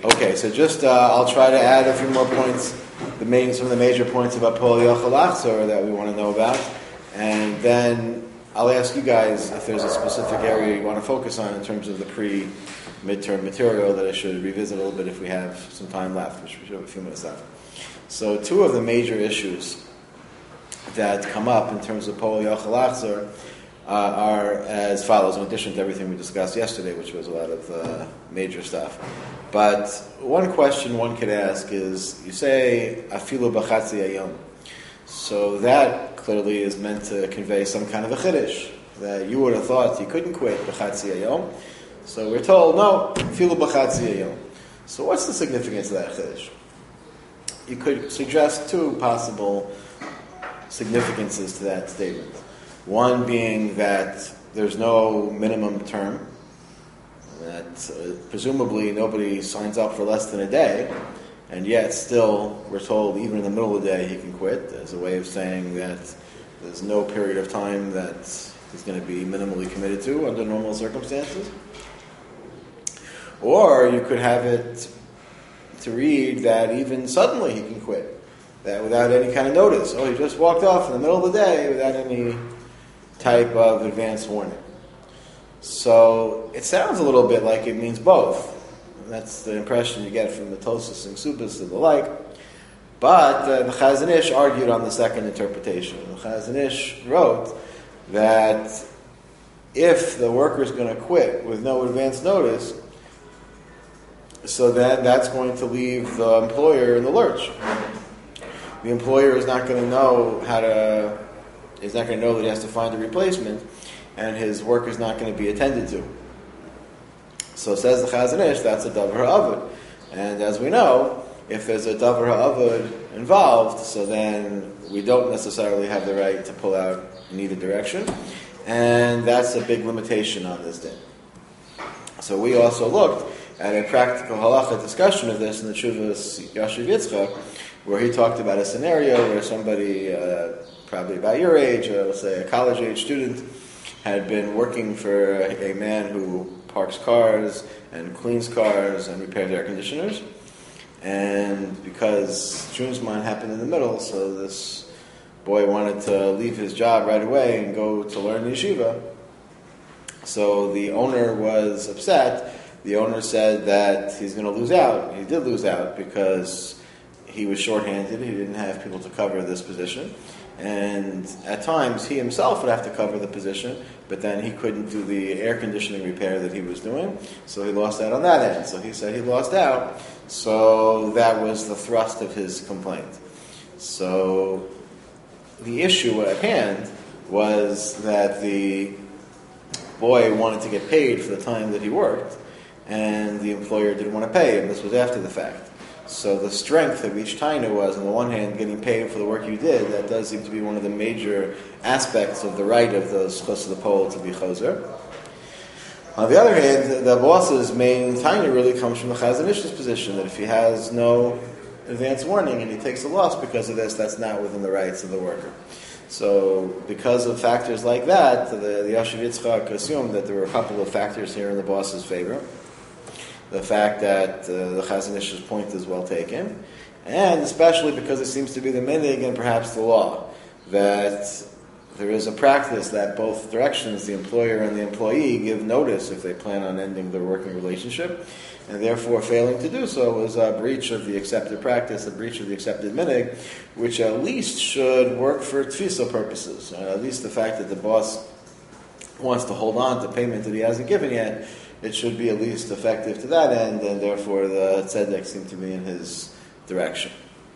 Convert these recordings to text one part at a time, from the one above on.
Okay, so just I'll try to add a few more points, some of the major points about Pol Yochel Achzor that we want to know about, and then I'll ask you guys if there's a specific area you want to focus on in terms of the pre-midterm material that I should revisit a little bit if we have some time left, which we should have a few minutes left. So two of the major issues that come up in terms of Pol Yochel Achzor are as follows, in addition to everything we discussed yesterday, which was a lot of major stuff. But one question one could ask is, you say, afilu b'chatzi hayom. So that clearly is meant to convey some kind of a chiddush, that you would have thought you couldn't quit b'chatzi hayom. So we're told, no, afilu b'chatzi hayom. So what's the significance of that chiddush? You could suggest two possible significances to that statement. One being that there's no minimum term, that presumably nobody signs up for less than a day, and yet still we're told even in the middle of the day he can quit, as a way of saying that there's no period of time that he's going to be minimally committed to under normal circumstances. Or you could have it to read that even suddenly he can quit, that without any kind of notice. Oh, he just walked off in the middle of the day without any type of advance warning. So it sounds a little bit like it means both. That's the impression you get from the Tosfos and Subas and the like. But the Chazon Ish argued on the second interpretation. The Chazon Ish wrote that if the worker is going to quit with no advance notice, so then that's going to leave the employer in the lurch. The employer is not going to know he's not going to know that he has to find a replacement, and his work is not going to be attended to. So says the Chazon Ish, that's a davar ha'avod. And as we know, if there's a davar ha'avod involved, so then we don't necessarily have the right to pull out in either direction, and that's a big limitation on this day. So we also looked at a practical halacha discussion of this in the Tshuvas Yashiv Yitzchak, where he talked about a scenario where somebody, probably about your age, let's say a college-age student, had been working for a man who parks cars and cleans cars and repairs air conditioners. And because Shunzman happened in the middle, so this boy wanted to leave his job right away and go to learn yeshiva. So the owner was upset. The owner said that he's going to lose out. He did lose out because he was shorthanded. He didn't have people to cover this position. And at times, he himself would have to cover the position, but then he couldn't do the air conditioning repair that he was doing, so he lost out on that end. So he said he lost out, so that was the thrust of his complaint. So the issue at hand was that the boy wanted to get paid for the time that he worked, and the employer didn't want to pay him. This was after the fact. So the strength of each taina was, on the one hand, getting paid for the work you did. That does seem to be one of the major aspects of the right of the schos of the pole to be choser. On the other hand, the boss's main taina really comes from the Chazon Ish's position, that if he has no advance warning and he takes a loss because of this, that's not within the rights of the worker. So because of factors like that, the Yashiv Yitzchak assumed that there were a couple of factors here in the boss's favor. The fact that the Chazon Ish's point is well taken, and especially because it seems to be the minhag and perhaps the law, that there is a practice that both directions, the employer and the employee, give notice if they plan on ending their working relationship, and therefore failing to do so is a breach of the accepted practice, a breach of the accepted minhag, which at least should work for tfisa purposes. At least the fact that the boss wants to hold on to payment that he hasn't given yet, it should be at least effective to that end, and therefore the tzedek seemed to be in his direction.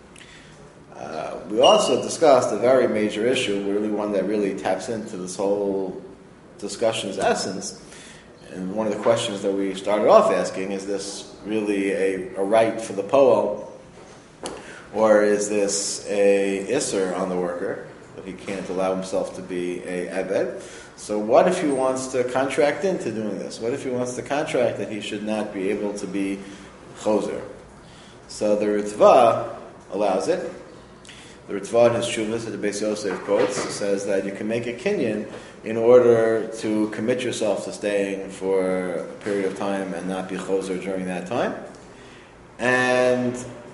We also discussed a very major issue, really one that really taps into this whole discussion's essence. And one of the questions that we started off asking, is this really a right for the poel, or is this a isser on the worker, that he can't allow himself to be a eved? So what if he wants to contract into doing this? What if he wants to contract that he should not be able to be choser? So the Ritva allows it. The Ritva in his Shuvas at the Beis Yosef quotes says that you can make a kinyan in order to commit yourself to staying for a period of time and not be choser during that time. And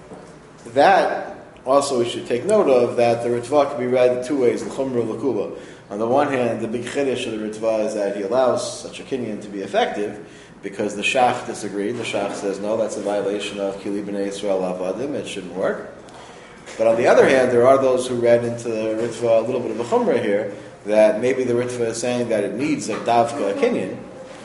that also we should take note of, that the Ritva can be read in two ways, l'chumra l'kula. On the one hand, the big chiddush of the Ritva is that he allows such a kinyan to be effective, because the Shach disagreed. The Shach says, no, that's a violation of Kili B'nai Yisrael Avadim, it shouldn't work. But on the other hand, there are those who read into the Ritva a little bit of a chumrah here, that maybe the Ritva is saying that it needs a davka kinyan,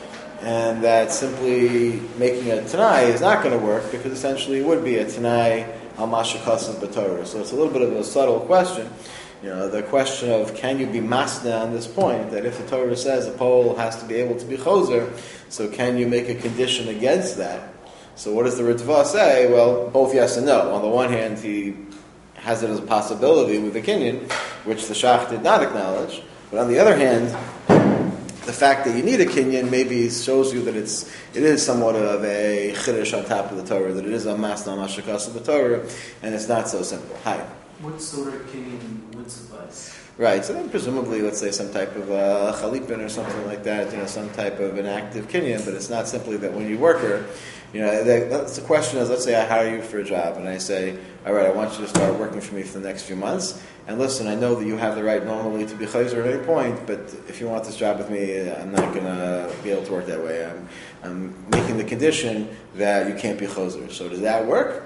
and that simply making a Tanai is not going to work, because essentially it would be a Tanai al Mashakasav B'Torah. So it's a little bit of a subtle question. The question of, can you be masna on this point, that if the Torah says a pole has to be able to be choser, so can you make a condition against that? So what does the Ritva say? Well, both yes and no. On the one hand, he has it as a possibility with the kinyan, which the Shach did not acknowledge. But on the other hand, the fact that you need a kinyan maybe shows you that it is somewhat of a chiddush on top of the Torah, that it is a masna mashakasav the Torah, and it's not so simple. Hi. What sort of kinyan would suffice? Right, so then presumably, let's say some type of chalipin or something like that, some type of an active kinyan, but it's not simply that when you work her, that's the question is, let's say I hire you for a job, and I say, all right, I want you to start working for me for the next few months, and listen, I know that you have the right normally to be chayzer at any point, but if you want this job with me, I'm not going to be able to work that way. I'm making the condition that you can't be chayzer. So does that work?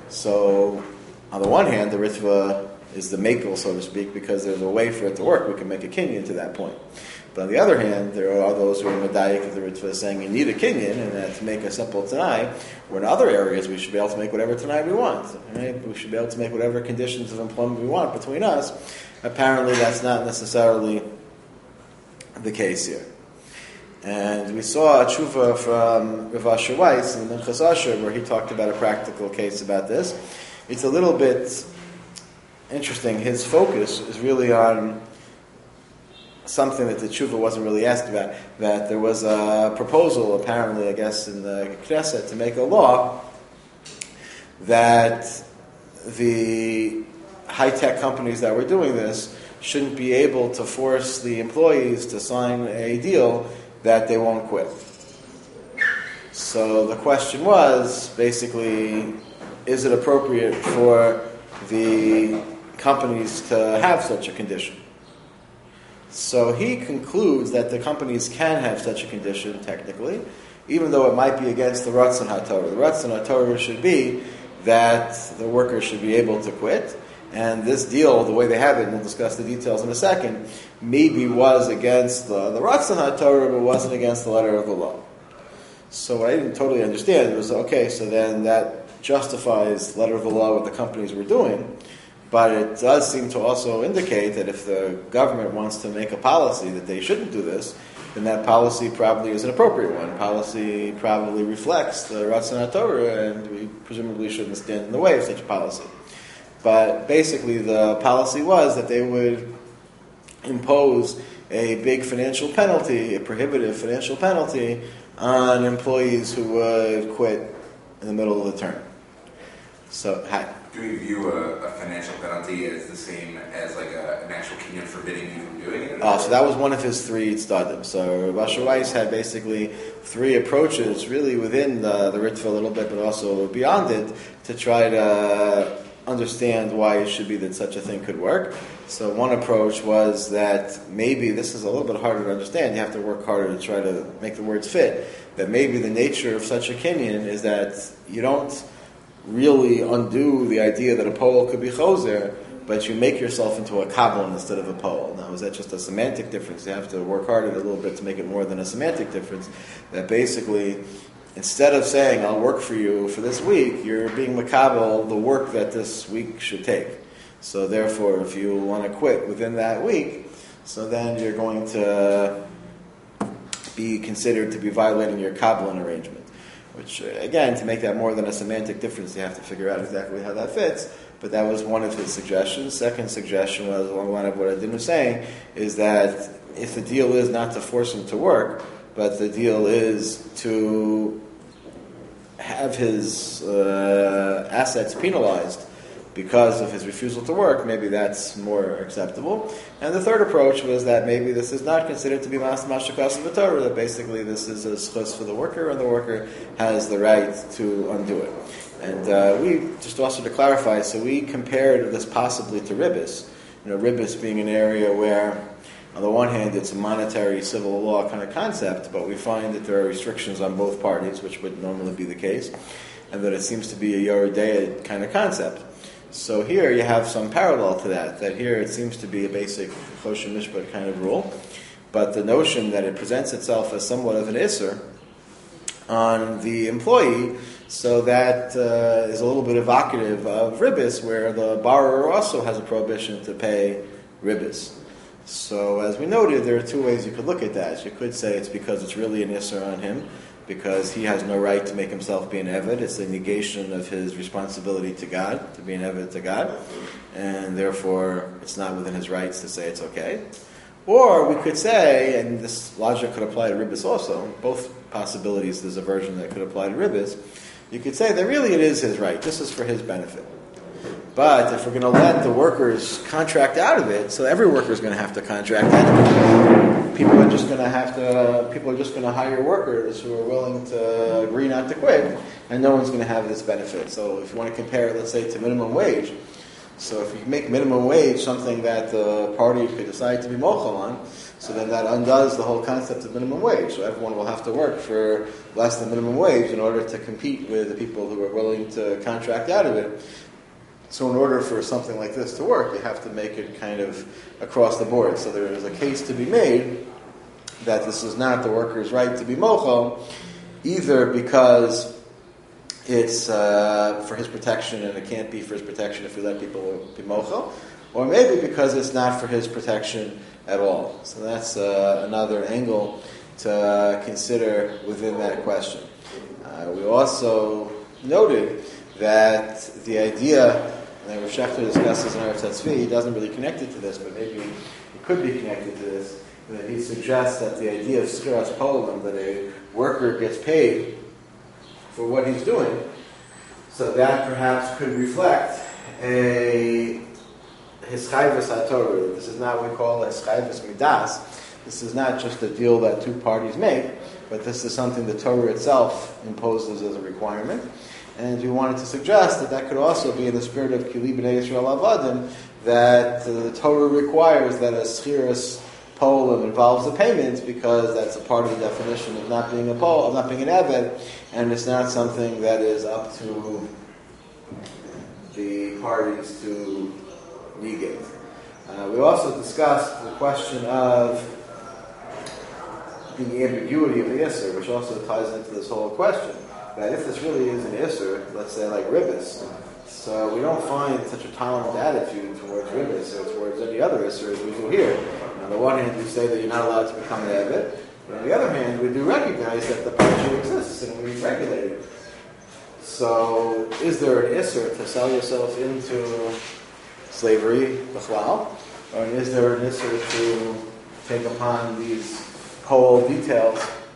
So, on the one hand, the Ritva is the makel, so to speak, because there's a way for it to work. We can make a kinyan to that point. But on the other hand, there are those who are medayik of the Ritva saying you need a kinyan, and that to make a simple tanai, where in other areas we should be able to make whatever tanai we want. Right? We should be able to make whatever conditions of employment we want between us. Apparently that's not necessarily the case here. And we saw a tshuva from Rav Asher Weiss in Minchas Asher, where he talked about a practical case about this. It's a little bit interesting. His focus is really on something that the tshuva wasn't really asked about, that there was a proposal, apparently, I guess, in the Knesset to make a law that the high-tech companies that were doing this shouldn't be able to force the employees to sign a deal that they won't quit. So the question was, basically, is it appropriate for the companies to have such a condition? So he concludes that the companies can have such a condition, technically, even though it might be against the Ratzon HaTorah. The Ratzon HaTorah should be that the workers should be able to quit, and this deal, the way they have it, and we'll discuss the details in a second, maybe was against the Ratzon HaTorah, but wasn't against the letter of the law. So what I didn't totally understand was, okay, so then that justifies the letter of the law, what the companies were doing, but it does seem to also indicate that if the government wants to make a policy that they shouldn't do this, then that policy probably is an appropriate one. Policy probably reflects the Ratzon HaTorah, and we presumably shouldn't stand in the way of such a policy. But basically the policy was that they would impose a big financial penalty, a prohibitive financial penalty, on employees who would quit in the middle of the term. So, hi. Do we view a financial penalty as the same as like an actual kinyan forbidding you from doing it? So that was one of his three tzaddim. So Rav Asher Weiss had basically three approaches, really within the Ritva a little bit, but also beyond it, to try to understand why it should be that such a thing could work. So one approach was that maybe, this is a little bit harder to understand, you have to work harder to try to make the words fit, that maybe the nature of such a kinyan is that you don't really undo the idea that a pole could be choser, but you make yourself into a kabbalah instead of a pole. Now, is that just a semantic difference? You have to work harder a little bit to make it more than a semantic difference. That basically, instead of saying, I'll work for you for this week, you're being makabel the work that this week should take. So therefore, if you want to quit within that week, so then you're going to be considered to be violating your kabbalah arrangement. Which, again, to make that more than a semantic difference, you have to figure out exactly how that fits. But that was one of his suggestions. Second suggestion was, along the line of what I was saying, is that if the deal is not to force him to work, but the deal is to have his assets penalized because of his refusal to work, maybe that's more acceptable. And the third approach was that maybe this is not considered to be mashakasav b'Torah, that basically this is a schus for the worker, and the worker has the right to undo it. And we, just also to clarify, so we compared this possibly to Ribbis. Ribbis being an area where, on the one hand, it's a monetary civil law kind of concept, but we find that there are restrictions on both parties, which would normally be the case, and that it seems to be a Yoredeya kind of concept. So here you have some parallel to that here it seems to be a basic Choshen Mishpat kind of rule, but the notion that it presents itself as somewhat of an Isser on the employee, so that is a little bit evocative of Ribbis, where the borrower also has a prohibition to pay Ribbis. So as we noted, there are two ways you could look at that. You could say it's because it's really an Isser on him, because he has no right to make himself be an Eved. It's the negation of his responsibility to God, to be an Eved to God, and therefore it's not within his rights to say it's okay. Or we could say, and this logic could apply to Ribbis also, both possibilities, there's a version that could apply to Ribbis, you could say that really it is his right, this is for his benefit. But if we're going to let the workers contract out of it, so every worker is going to have to contract out of it. People are just going to hire workers who are willing to agree not to quit, and no one's going to have this benefit. So if you want to compare it, let's say, to minimum wage, so if you make minimum wage something that the party could decide to be mochel on, so then that undoes the whole concept of minimum wage. So everyone will have to work for less than minimum wage in order to compete with the people who are willing to contract out of it. So in order for something like this to work, you have to make it kind of across the board. So there is a case to be made that this is not the worker's right to be mochel, either because it's for his protection and it can't be for his protection if we let people be mochel, or maybe because it's not for his protection at all. So that's another angle to consider within that question. We also noted that the idea that Rav Shechter discusses in Eretz Tzvi doesn't really connect it to this, but maybe it could be connected to this. That he suggests that the idea of Schiras Polim, that a worker gets paid for what he's doing, so that perhaps could reflect a Hischayvus HaTorah. This is not what we call a Hischayvus Midas. This is not just a deal that two parties make, but this is something the Torah itself imposes as a requirement. And we wanted to suggest that that could also be in the spirit of Kili B'nai Yisrael Avadim, that the Torah requires that a Schiras Polim involves the payments, because that's a part of the definition of not being a Pol, of not being an Eved, and it's not something that is up to the parties to negate. We also discussed the question of the ambiguity of the Isser, which also ties into this whole question. That if this really is an Isser, let's say like Ribbis, so we don't find such a tolerant attitude towards Ribbis or towards any other Isser as we do here. On the one hand, we say that you're not allowed to become an Eved, but on the other hand, we do recognize that the Parsha exists and we regulate it. So, is there an Isser to sell yourself into slavery, B'chlal, or is there an Isser to take upon these whole details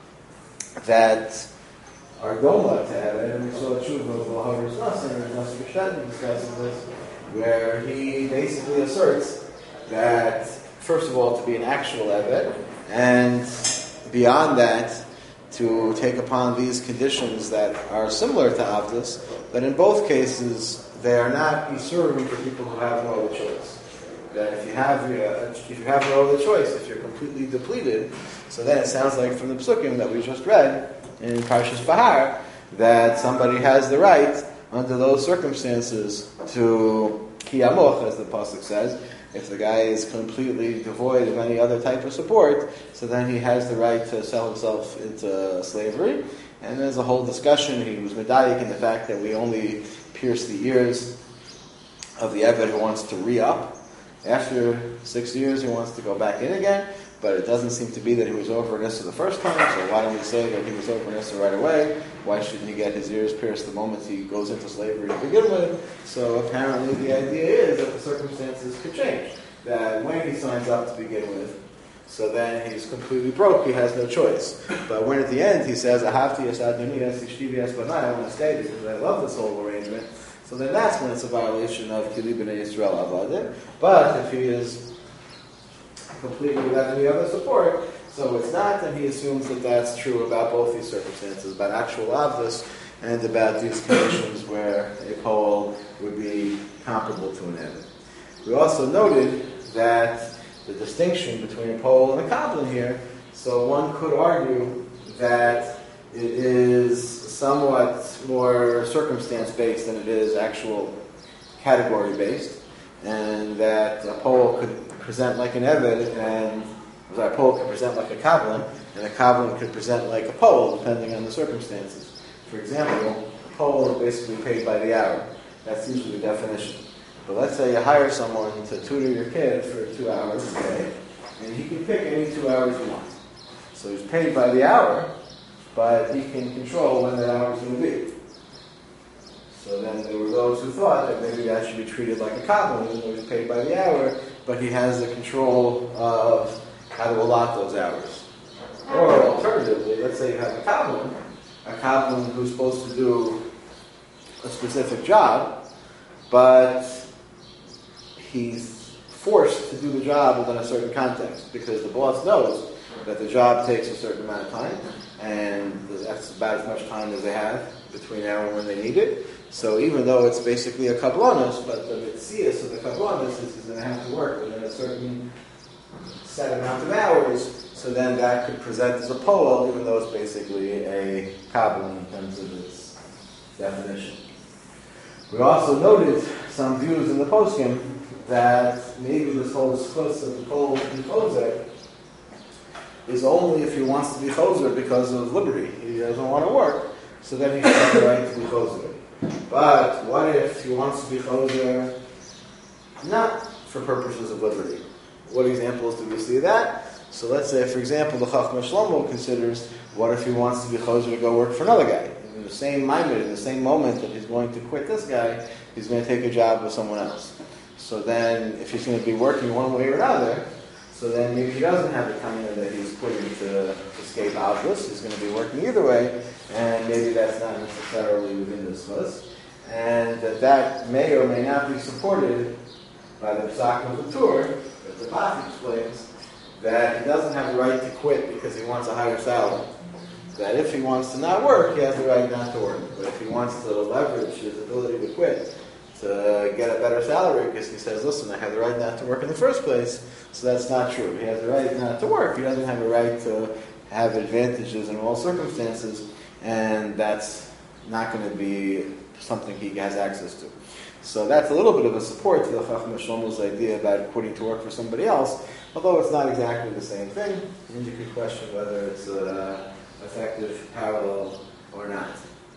that are Goma to have it? And we saw a tshuva of Lahavis Nassim and Nassim B'Shadin discussing this, where he basically asserts that, first of all, to be an actual Eved, and beyond that, to take upon these conditions that are similar to Avdus, but in both cases, they are not Yisurim for people who have no other choice. That if you have no other choice, if you're completely depleted, so then it sounds like from the Psukim that we just read in Parshas Bahar, that somebody has the right, under those circumstances, to Kiyamuch, as the Pasuk says. If the guy is completely devoid of any other type of support, so then he has the right to sell himself into slavery. And there's a whole discussion. He was medayik in the fact that we only pierce the ears of the Eved who wants to re-up. After 6 years, he wants to go back in again, but it doesn't seem to be that he was over Nissa the first time, so why don't we say that he was over Nissa right away? Why shouldn't he get his ears pierced the moment he goes into slavery to begin with? So apparently the idea is that the circumstances could change. That when he signs up to begin with, so then he's completely broke, he has no choice. But when at the end he says, Ahavti es Adoni es ishtivi es banai, I want to stay because I love this whole arrangement, so then that's when it's a violation of Kili B'nai Yisrael Avadim. But if he is completely without any other support, so it's not, and he assumes that that's true about both these circumstances, about actual Avdus and about these conditions where would be comparable to an Eved. We also noted that the distinction between a pole and a Kabbalah here, so one could argue that it is somewhat more circumstance-based than it is actual category-based, and that a pole could present like an Eved, and a pole could present like a Kabbalah, and a Kabbalah could present like a pole, depending on the circumstances. For example, a pole is basically paid by the hour. That's usually the definition. But let's say you hire someone to tutor your kid for 2 hours a day, and he can pick any 2 hours he wants. So he's paid by the hour, but he can control when that hour is going to be. So then there were those who thought that maybe that should be treated like a Kabbalah, even though he's paid by the hour, but he has the control of how to allot those hours. Or alternatively, let's say you have a Kabbalah who's supposed to do a specific job, but he's forced to do the job within a certain context, because the boss knows that the job takes a certain amount of time, and that's about as much time as they have between now and when they need it. So even though it's basically a kabbalah, but the mitzias of the kabbalah is going to have to work within a certain set amount of hours, so then that could present as a pole, even though it's basically a kabbalah in terms of its definition. We also noted some views in the poskim that maybe this whole discuss of the pole to be choser is only if he wants to be choser because of liberty. He doesn't want to work, so then he has the right to be choser. But what if he wants to be choser not for purposes of liberty? What examples do we see of that? So let's say, for example, the Chachma Shlomo considers, what if he wants to be choser to go work for another guy? In the same moment, in the same moment that he's going to quit this guy, he's going to take a job with someone else. So then, if he's going to be working one way or another, so then maybe he doesn't have the time that he's quitting to escape Alpus. He's going to be working either way, and maybe that's not necessarily within this list. And that may or may not be supported by the Psak of the Tur, that the Bach explains, that he doesn't have the right to quit because he wants a higher salary. That if he wants to not work, he has the right not to work. But if he wants to leverage his ability to quit to get a better salary, because he says, listen, I have the right not to work in the first place, so that's not true. He has the right not to work. He doesn't have a right to have advantages in all circumstances, and that's not going to be something he has access to. So that's a little bit of a support to the Chachma Shlomo's idea about quitting to work for somebody else, although it's not exactly the same thing, and you could question whether it's an effective parallel or not.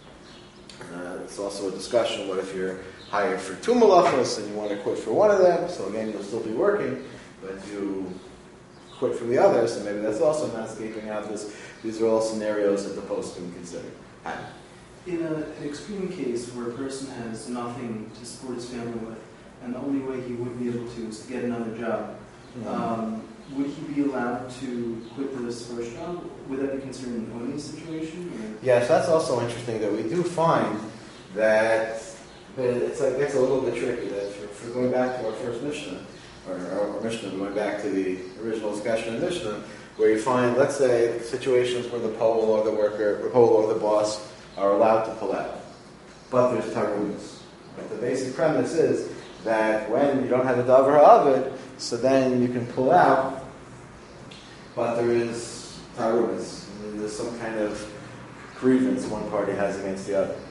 It's also a discussion, what if you're hired for 2 malachos and you want to quit for one of them, so again you'll still be working, but you quit from the other, so maybe that's also not escaping out this. These are all scenarios that the post can consider. In an extreme case where a person has nothing to support his family with, and the only way he would be able to is to get another job, would he be allowed to quit this first job? Would that be considered an owning situation? Or? Yes, that's also interesting that we do find that it's a little bit tricky. That for going back to our first Mishnah, or our Mishnah, going back to the original discussion of Mishnah, where you find, let's say, situations where the pole or the worker, the pole or the boss are allowed to pull out, but there's tarumas. But the basic premise is that when you don't have a davar ha'avid, so then you can pull out, but there is tarumas. There's some kind of grievance one party has against the other.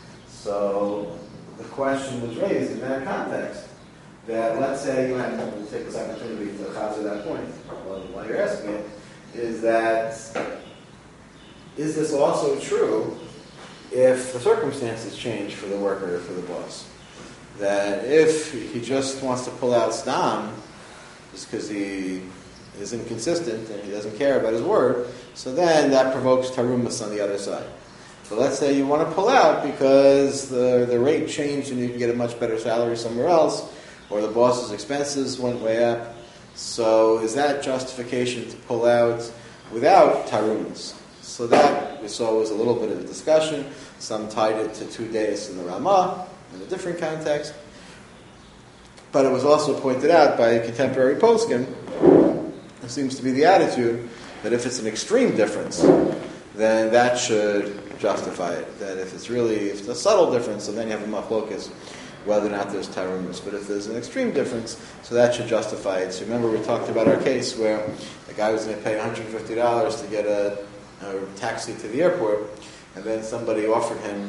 So the question was raised in that context that, let's say you have to take this opportunity to chazer that point while you're asking it, is this also true if the circumstances change for the worker or for the boss? That if he just wants to pull out stam just because he is inconsistent and he doesn't care about his word, so then that provokes tarumas on the other side. So let's say you want to pull out because the rate changed and you can get a much better salary somewhere else, or the boss's expenses went way up. So is that justification to pull out without tarumas? So that we saw was a little bit of a discussion. Some tied it to 2 days in the Ramah in a different context. But it was also pointed out by a contemporary poskim, there seems to be the attitude that if it's an extreme difference, then that should justify it. That if it's a subtle difference, so then you have a machlokas whether or not there's tarumas. But if there's an extreme difference, so that should justify it. So remember, we talked about our case where the guy was going to pay $150 to get a taxi to the airport, and then somebody offered him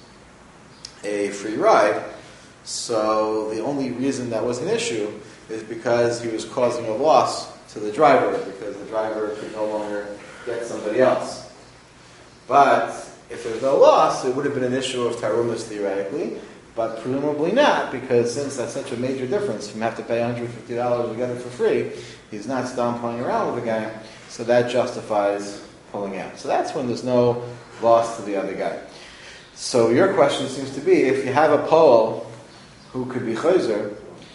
a free ride. So the only reason that was an issue is because he was causing a loss to the driver, because the driver could no longer get somebody else. But if there's no loss, it would have been an issue of tarumas theoretically, but presumably not, because since that's such a major difference, from have to pay $150 to get it for free, he's not still playing around with the guy, so that justifies pulling out. So that's when there's no loss to the other guy. So your question seems to be, if you have a poel who could be chayzer,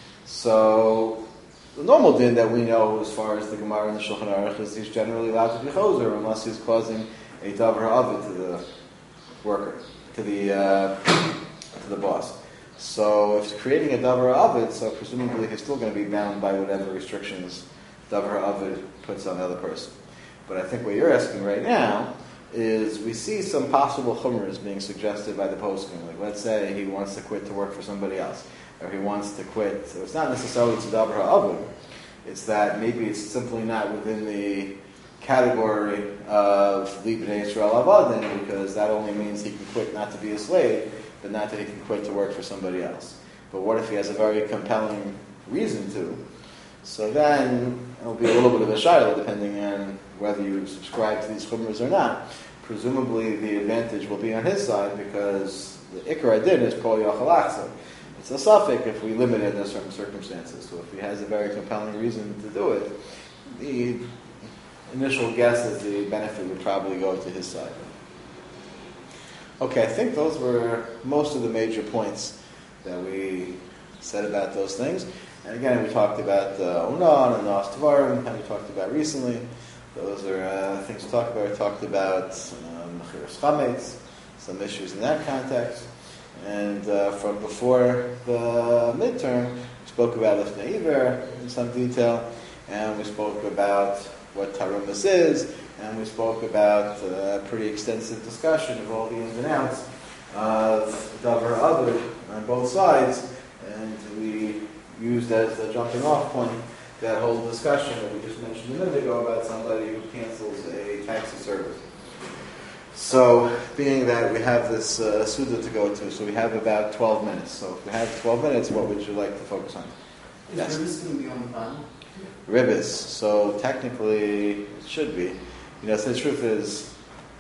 so the normal din that we know as far as the Gemara and the Shulchan Aruch is he's generally allowed to be chayzer unless he's causing a davar ha'avid to the worker, to the boss. So if he's creating a davar ha'avid, so presumably he's still going to be bound by whatever restrictions davar ha'avid puts on the other person. But I think what you're asking right now is we see some possible chumras being suggested by the poskim. Like, let's say he wants to quit to work for somebody else, or he wants to quit. So it's not necessarily tzedavra ha'avud. It's that maybe it's simply not within the category of libnei Yisrael avadim, because that only means he can quit not to be a slave, but not that he can quit to work for somebody else. But what if he has a very compelling reason to? So then it'll be a little bit of a shayla, depending on whether you subscribe to these chumras or not. Presumably the advantage will be on his side, because the ikar adin is kol yachal achsa. It's a suffix if we limit it in certain circumstances. So if he has a very compelling reason to do it, the initial guess is the benefit would probably go to his side. Okay, I think those were most of the major points that we said about those things. And again, we talked about Onan and Nas Tvarim, and we talked about recently. Those are things to talk about. We talked about Mechiras Chametz, some issues in that context. And from before the midterm, we spoke about Lifnei Iver in some detail, and we spoke about what tarumas is, and we spoke about a pretty extensive discussion of all the ins and outs of davar ha'avid on both sides, and we used as a jumping off point that whole discussion that we just mentioned a minute ago about somebody who cancels a taxi service. So, being that we have this Suda to go to, so we have about 12 minutes. So if we have 12 minutes, what would you like to focus on? Is Ribbis going to be on the panel? Ribbis. So technically, it should be. So the truth is,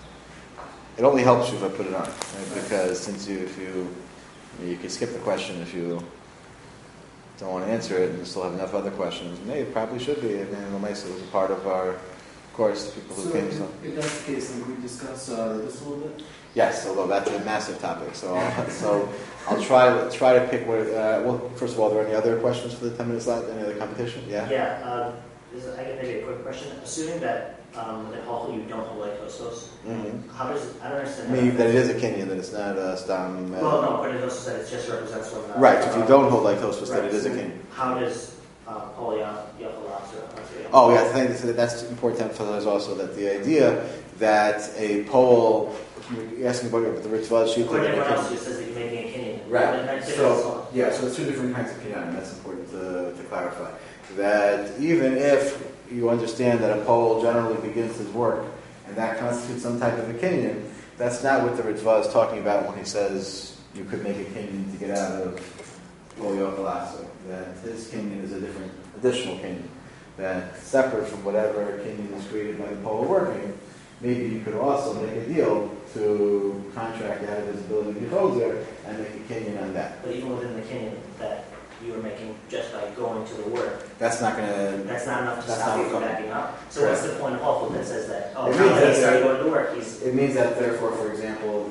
it only helps you if I put it on, right? Because since you can skip the question if you don't want to answer it, and you still have enough other questions. Maybe it probably should be. And it was a part of our course. People who came. So if that's the case, then we discuss this a little bit. Yes, although that's a massive topic. So I'll try to pick what. Well, first of all, are there any other questions for the 10 minutes left? Any other competition? Yeah. Yeah. I can maybe a quick question. Assuming that with the halachah you don't hold like Tosfos, how does I don't understand. Maybe that it is a Kenyan, that it's not a stam. Well, no, but it also said it just represents one. Right. If you don't hold like Tosfos, right, that it is a Kenyan. How does Paul Yachalatzah? Oh yeah, I think that's important to emphasize also that the idea that a Pole, you're asking about the Ritzvah Shita. But everyone else just says that you're making a Kenyan. Right. So it's two different kinds of Kenyan. That's important to clarify. That even if you understand that a Pole generally begins his work, and that constitutes some type of a Kenyan, that's not what the Ritzvah is talking about when he says you could make a Kenyan to get out of Pole Yochalasa. That his Kenyan is a different, additional Kenyan. That separate from whatever Kenyan is created by the Pole working, maybe you could also make a deal to contract out of his ability to be Choser and make a Kenyan on that. But even within the Kenyan that you were making just by going to the work, that's not enough to stop you from backing up. So Correct. what's the point of halachah that says that? Oh, It now means that he's that starting going to work, it means that therefore, for example,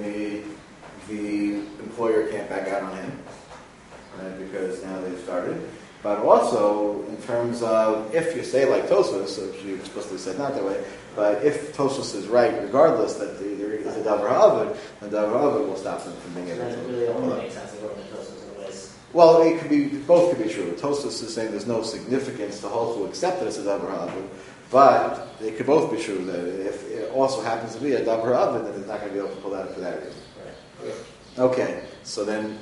the employer can't back out on him, right, because now they've started. But also, in terms of, if you say like Tosfos, which you explicitly said not that way, but if Tosfos is right, regardless that there is a davar ha'avid, the davar ha'avid will stop them from being able to. That really only makes sense to go to Tosfos otherwise. Well, it could be, both could be true. Tosfos is saying there's no significance to hold to accept that it's a davar ha'avid, but it could both be true that if it also happens to be a davar ha'avid, then it's not going to be able to pull out for that reason. Right. Okay, so then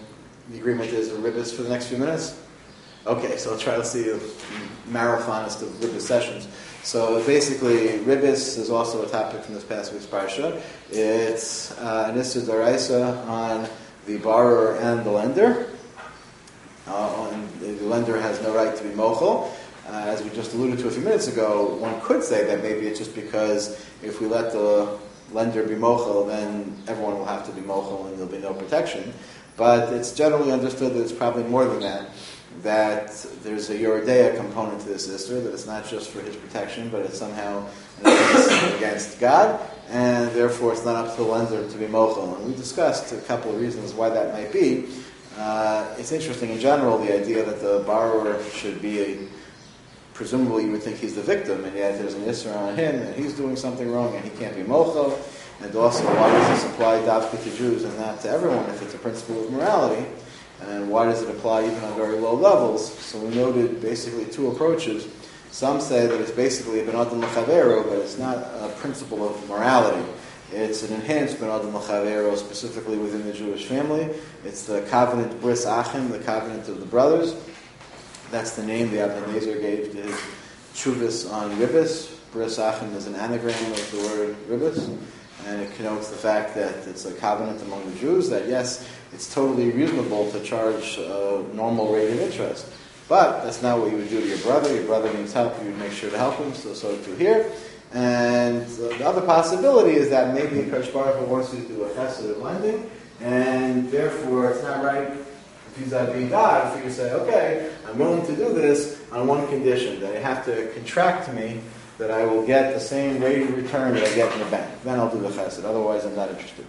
The agreement is a ribbis for the next few minutes? Okay, so let's see a marathonist of ribbis sessions. So basically, ribbis is also a topic from this past week's parsha. It's an issur d'oraisa on the borrower and the lender. And the lender has no right to be mochel. As we just alluded to a few minutes ago, one could say that maybe it's just because if we let the lender be mochel, then everyone will have to be mochel and there'll be no protection. But it's generally understood that it's probably more than that. That there's a Yoredeya component to this issur, that it's not just for his protection, but it's somehow an offense against God, and therefore it's not up to the lender to be mochel. And we discussed a couple of reasons why that might be. It's interesting in general, the idea that the borrower should be presumably you would think he's the victim, and yet there's an issur on him, and he's doing something wrong, and he can't be mochel. And also, why does this apply davka to Jews and not to everyone if it's a principle of morality? And why does it apply even on very low levels? So we noted basically two approaches. Some say that it's basically ben adam l'chavero, but it's not a principle of morality. It's an enhanced ben adam l'chavero, specifically within the Jewish family. It's the covenant bris achim, the covenant of the brothers. That's the name the Abba Nezer gave to his shuvas on ribbis. Bris achim is an anagram of the word ribbis. And it connotes the fact that it's a covenant among the Jews, that yes, it's totally reasonable to charge a normal rate of interest. But that's not what you would do to your brother. Your brother needs help, you would make sure to help him, so too here. And the other possibility is that maybe Kadosh Baruch Hu wants you to do a chesed of lending, and therefore it's not right, if he's that being God, for you to say, okay, I'm willing to do this on one condition, that you have to contract to me that I will get the same rate of return that I get in the bank. Then I'll do the chesed. Otherwise, I'm not interested.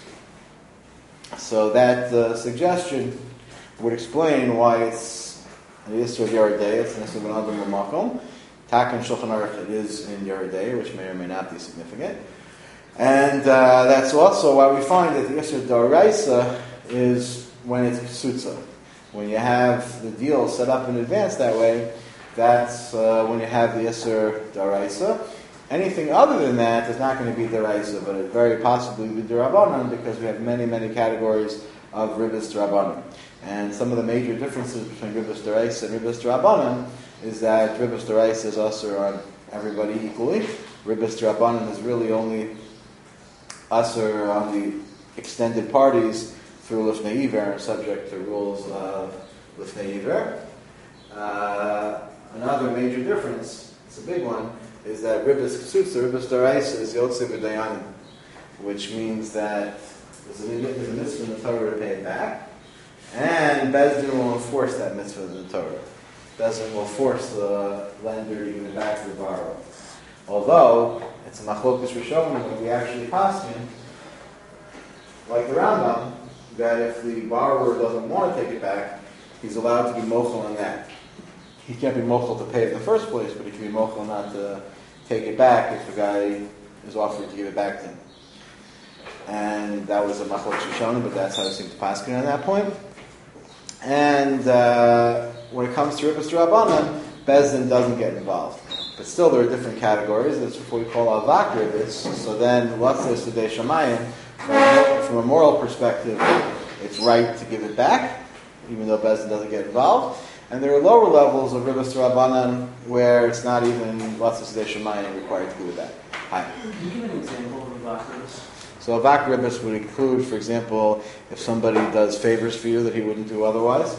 So that suggestion would explain why it's an issur of Yoredeya. It's an issur ben adam l'makom. Tak and Shulchan Aruch, it is in Yoredeya, which may or may not be significant. And that's also why we find that the issur d'oraisa is when it's ksutza. When you have the deal set up in advance that way, that's when you have the issur d'oraisa. Anything other than that is not going to be d'oraisa, but it very possibly will be d'Rabbanan, because we have many, many categories of ribbis d'Rabbanan. And some of the major differences between ribbis d'oraisa and ribbis d'Rabbanan is that ribbis d'oraisa is usher on everybody equally. Ribbis d'Rabbanan is really only usher on the extended parties through lifnei iver, subject to rules of lifnei iver. Another major difference, it's a big one, is that ribbis ksutza, ribbis d'oraisa, is yotze b'dayanim, which means that there's a mitzvah in the Torah to pay it back, and Beis Din will enforce that mitzvah in the Torah. Beis Din will force the lender to give it back to the borrower. Although, it's a machlokas rishonim when we actually paskin, like the Rambam, that if the borrower doesn't want to take it back, he's allowed to be mochel on that. He can't be mochel to pay it in the first place, but he can be mochel not to take it back if the guy is offering to give it back to him. And that was a machlok rishonim, but that's how it seemed to paskin at that point. And when it comes to ribbis d'Rabbanan, Beis Din doesn't get involved. But still, there are different categories. That's what we call avak ribbis. So then, let's say Sudei Shamayim, from a moral perspective, it's right to give it back, even though Beis Din doesn't get involved. And there are lower levels of ribbis d'Rabbanan where it's not even Latza Sudei Shamayim required to give it back. Hi. Can you give an example of avak ribbis? So avak ribbis would include, for example, if somebody does favors for you that he wouldn't do otherwise.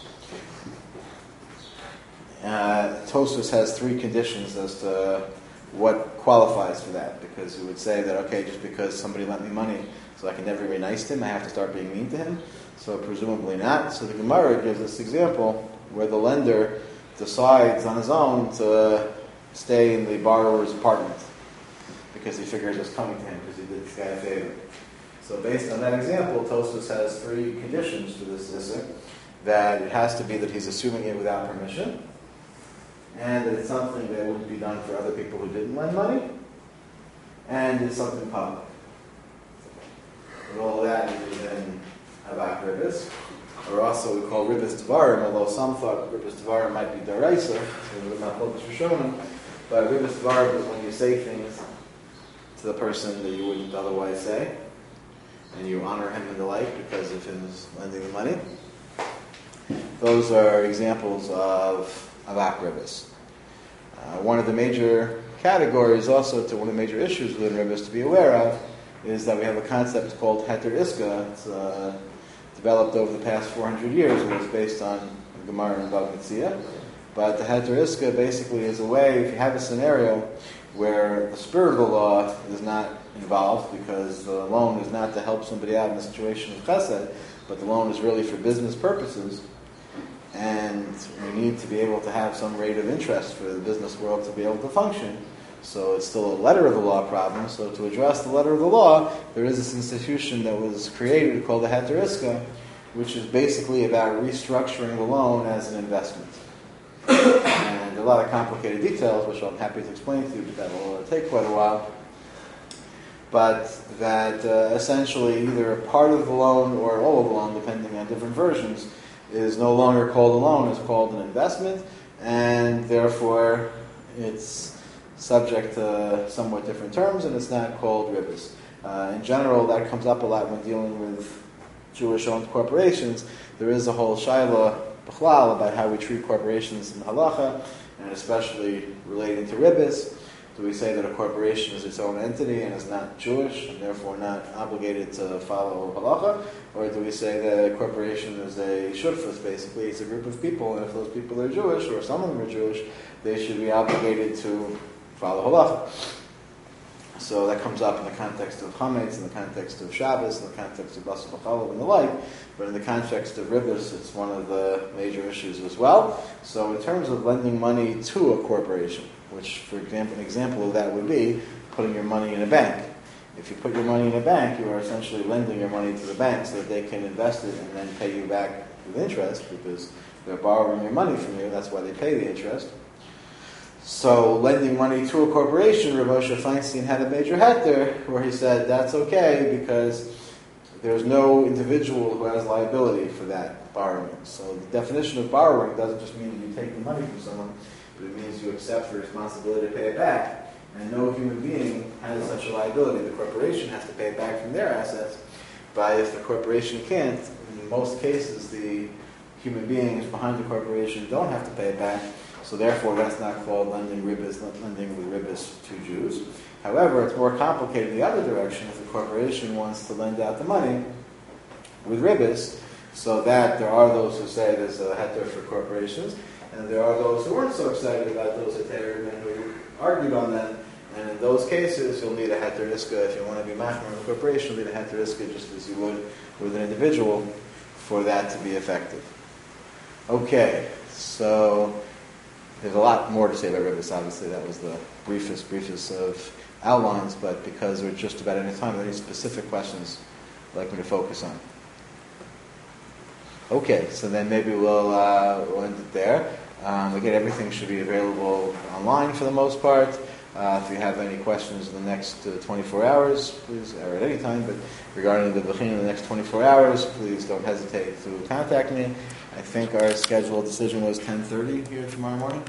Tosfos has three conditions as to what qualifies for that, because he would say that, okay, just because somebody lent me money so I can never be nice to him, I have to start being mean to him. So presumably not. So the Gemara gives this example where the lender decides on his own to stay in the borrower's apartment because he figures it's coming to him because he did this guy a favor. So based on that example, Tosfos has three conditions for this issur: that it has to be that he's assuming it without permission, and that it's something that wouldn't be done for other people who didn't lend money, and it's something public. And all that is then avak ribbis, or also we call ribbis devarim, although some thought ribbis devarim might be d'oraisa, so we're not focused for showing, but ribbis devarim is when you say things to the person that you wouldn't otherwise say, and you honor him and the like because of his lending the money. those are examples of avak ribis. One of the major categories, also to one of the major issues within ribis to be aware of, is that we have a concept called heter iska. It's developed over the past 400 years, and it's based on Gemara and Bava Metzia. But the heter iska basically is a way, if you have a scenario where the spirit of the law is not involved, because the loan is not to help somebody out in a situation of chesed, but the loan is really for business purposes, and we need to be able to have some rate of interest for the business world to be able to function. So it's still a letter of the law problem. So to address the letter of the law, there is this institution that was created called the heter iska, which is basically about restructuring the loan as an investment. And a lot of complicated details, which I'm happy to explain to you, but that will take quite a while. But that essentially either a part of the loan or all of the loan, depending on different versions, is no longer called a loan, it's called an investment, and therefore it's subject to somewhat different terms, and it's not called ribis. In general, that comes up a lot when dealing with Jewish-owned corporations. There is a whole shaila b'chlal about how we treat corporations in halacha, and especially relating to ribis. Do we say that a corporation is its own entity and is not Jewish, and therefore not obligated to follow halacha? Or do we say that a corporation is a shutfus, basically, it's a group of people, and if those people are Jewish, or some of them are Jewish, they should be obligated to follow halacha? So that comes up in the context of chametz, in the context of Shabbos, in the context of basar b'chalav and the like, but in the context of ribis, it's one of the major issues as well. So in terms of lending money to a corporation, which, for example, an example of that would be putting your money in a bank. If you put your money in a bank, you are essentially lending your money to the bank so that they can invest it and then pay you back with interest, because they're borrowing your money from you. That's why they pay the interest. So lending money to a corporation, Rav Moshe Feinstein had a major heter where he said that's okay because there's no individual who has liability for that borrowing. So the definition of borrowing doesn't just mean you take the money from someone, but it means you accept the responsibility to pay it back. And no human being has such a liability. The corporation has to pay it back from their assets. But if the corporation can't, in most cases the human beings behind the corporation don't have to pay it back. So therefore that's not called lending ribis, lending with ribis to Jews. However, it's more complicated the other direction. If the corporation wants to lend out the money with ribis, so that there are those who say there's a heter for corporations, and there are those who weren't so excited about those heterim and who argued on them. And in those cases, you'll need a heter iska. If you want to be machmer in a corporation, you'll need a heter iska just as you would with an individual for that to be effective. Okay, so there's a lot more to say about ribis. Obviously, that was the briefest of outlines, but because we're just about any time, are there any specific questions you'd like me to focus on? Okay, so then maybe we'll end it there. Again, everything should be available online for the most part. If you have any questions in the next 24 hours, please, or at any time, but regarding the Bechina in the next 24 hours, please don't hesitate to contact me. I think our scheduled decision was 10:30 here tomorrow morning.